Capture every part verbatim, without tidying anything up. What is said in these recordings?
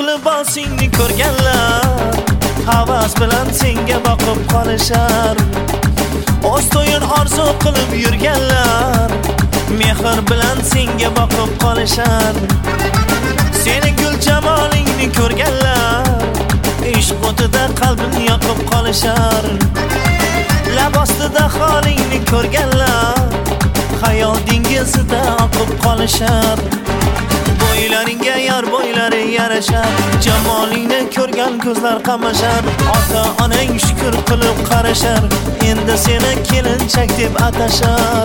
libosingni ko'rganlar havas bilan senga boqib qolishar. O'z to'yin orzu qilib yurganlar mehr bilan senga boqib qolishar. Seni gul jamolingni ko'rganlar ishq o'tida qalbini yoqib qolishar. Lab ostida holingni ko'rganlar xayol dengizida oqib qolishar. Bo'ylaringga yor bo'ylari yarashar, jamolingni ko'rgan ko'zlar qamashar. Ota onang shukr qilib qarashar, endi seni kelinchak deb atashar.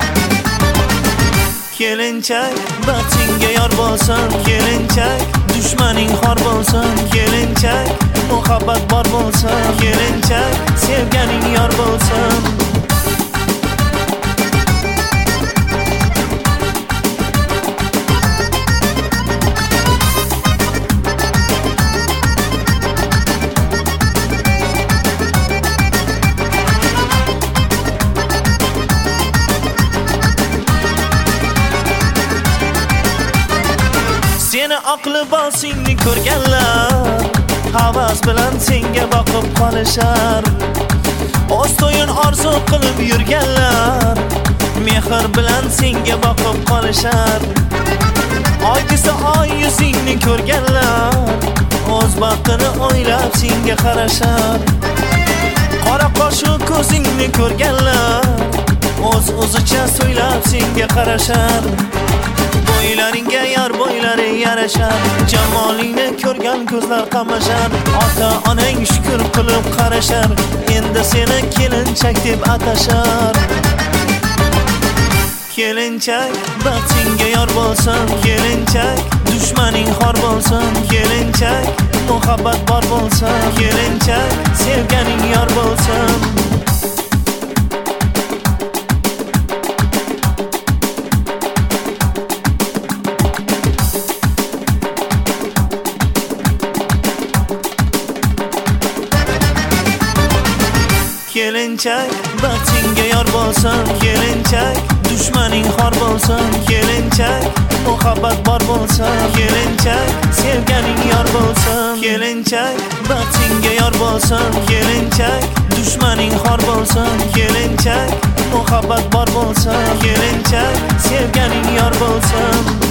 Kelinchak baxtingga yor bo'lsin, kelinchak dushmaning xor bo'lsin, kelinchak muhabbat bor bo'lsin, kelinchak sevganing yor bo'lsin. Seni oq libosingni ko'rganlar havas bilan senga boqib qolishar. O'z to'yin orzu qilib yurganlar mehr bilan senga boqib qolishar. Oy desa oy yuzingni ko'rganlar o'z baxtini o'ylab senga qarashar. Qora qoshu ko'zingni ko'rganlar o'z o'zicha so'ylab senga qarashar. Bo'ylaringga yor bo'ylari yarashar, jamolingni ko'rgan ko'zlar qamashar. Ota onang shukr qilib qarashar, endi seni kelinchak deb atashar. Kelinchak baxtingga yor bo'lsin, kelinchak dushmaning xor bo'lsin, kelinchak muhabbat bor bo'lsin, kelinchak sevganing yor bo'lsin. Kelinchak baxtingga yor bo'lsin, kelinchak dushmaning xor bo'lsin, kelinchak muhabbat bor bo'lsin, kelinchak sevganing yor bo'lsin. Kelinchak baxtingga yor bo'lsin, kelinchak dushmaning xor bo'lsin, kelinchak muhabbat bor bo'lsin, kelinchak sevganing yor bo'lsin.